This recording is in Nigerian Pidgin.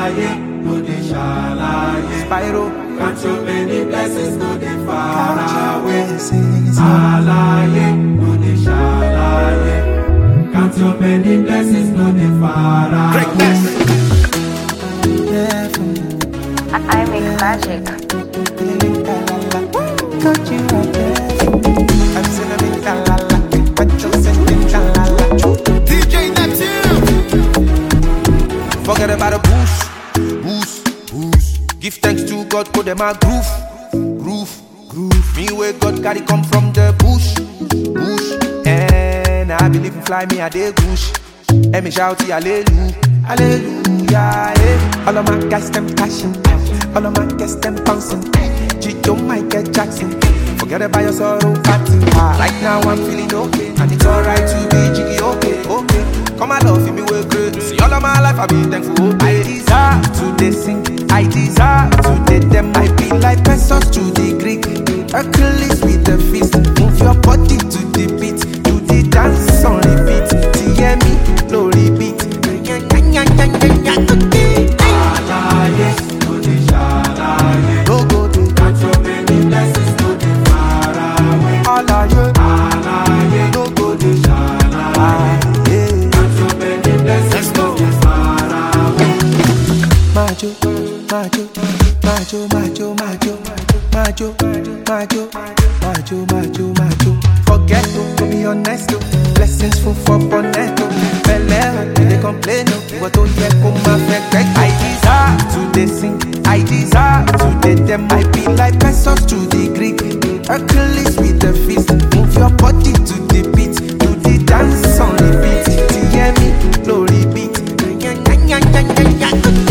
no dey shalaye. Spyro, count your many blessings, no dey far away. Alaye, no dey shalaye. Count your many blessings, no dey far away. I make magic. Got you right there. I'm singing la la la, but you're singing la la la. DJ Neptune. Forget about the boost. Give thanks to God, put them a groove. Me where God carry come from the bush. And I believe in fly me a day bush. And me shout hallelujah, hallelujah. All of my guys them passion, all of my guys them bouncing. Gito Michael Jackson. Forget about your sorrow, party. Right now I'm feeling okay, and it's alright to be jiggy, okay. Come and love me, we're great. See all of my life I've been thankful, okay. I deserve to they sing, I deserve to they them. I be like pesos to the Greek, Hercules with the fist. Move your body to the beat, do the dance on repeat. Hear me, no repeat. Alaye, no dey shalaye. No go to Count your many blessings, no dey far away. Alaye, No go dey shalaye. Count your many blessings, no dey far away. Majo. Forget to be honest, blessings full for bonnet. Belle, they complain, what to hear come affect. I desire to they sing, I desire to they them. I be like pesos to the Greek, Hercules with the fist. Move your body to the beat, do the dance on repeat. Hear me, no repeat.